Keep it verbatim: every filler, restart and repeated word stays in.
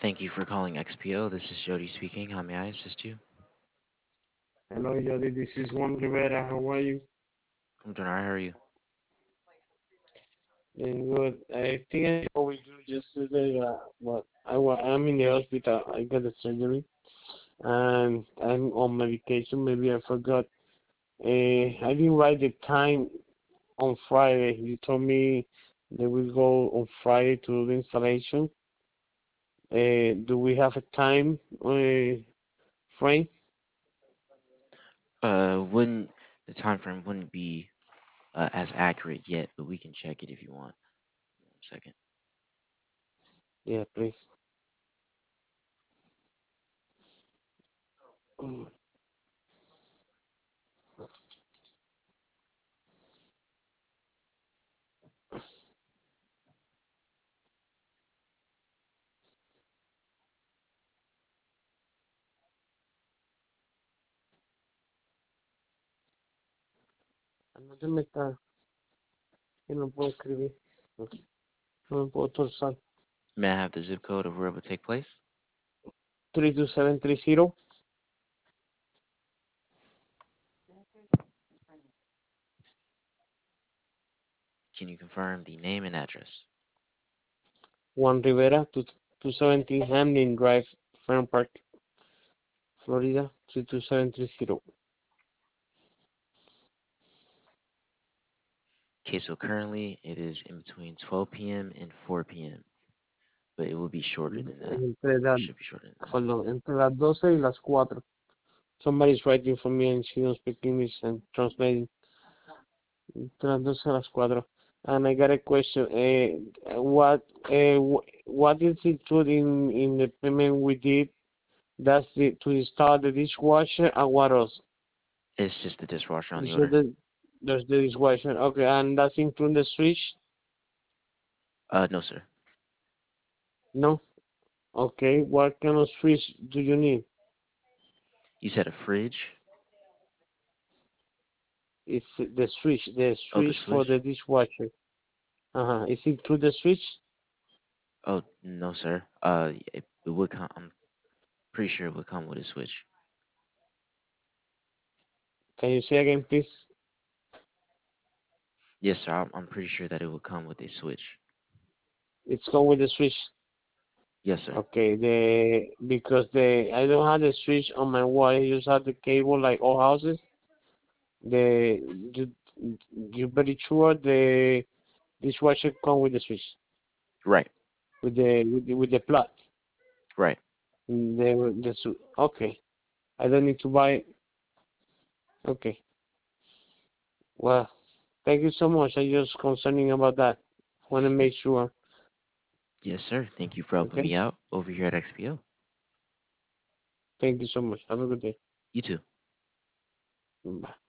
Thank you for calling X P O. This is Jody speaking. How may I assist you? Hello, Jody. This is Juan Rivera. How are you? I'm doing alright. How are you? Doing good. I think I spoke with you yesterday, uh, but I wa- I'm in the hospital. I got a surgery, and I'm on medication. Maybe I forgot. Uh, I didn't write the time on Friday. You told me that we go on Friday to do the installation. Uh, do we have a time uh, frame? Uh, wouldn't the time frame wouldn't be uh, as accurate yet, but we can check it if you want. One second. Yeah, please. Mm. Anóteme esta, que no puedo escribir. No me puedo torzar. May I have the zip code of where it would take place? three two seven three zero. Can you confirm the name and address? Juan Rivera, two- 217 Hamlin Drive, Fern Park, Florida, three two seven three zero. Okay, so currently it is in between twelve p m and four p m, but it will be shorter than that. Entre, la, Should be shorter than that. hold on, entre las doce y las cuatro. Somebody's writing for me and she don't speak English and translating. Entre las doce y las cuatro. And I got a question. Uh, what uh, wh- what is included in, in the payment we did? That's the, to install the dishwasher and what else? It's just the dishwasher on You the said order. that there's the dishwasher. Okay, and that's including the switch? Uh, no, sir. No? Okay, what kind of switch do you need? You said a fridge? It's the switch, the Oh, the switch switch? for the dishwasher. Uh-huh. Is it through the switch? Oh, no, sir. Uh, it, it would come. I'm pretty sure it would come with a switch. Can you say again, please? Yes, sir. I'm, I'm pretty sure that it will come with a switch. It's come with the switch. Yes, sir. Okay, the because the I don't have the switch on my wall. I just have the cable like all houses. The you you very sure the dishwasher come with the switch Right. with the with the, with the plug. Right. The the su- okay. I don't need to buy. Okay. Well, thank you so much. I just concerning about that. Want to make sure. Yes, sir. Thank you for helping Okay. me out over here at X P O. Thank you so much. Have a good day. You too. Bye.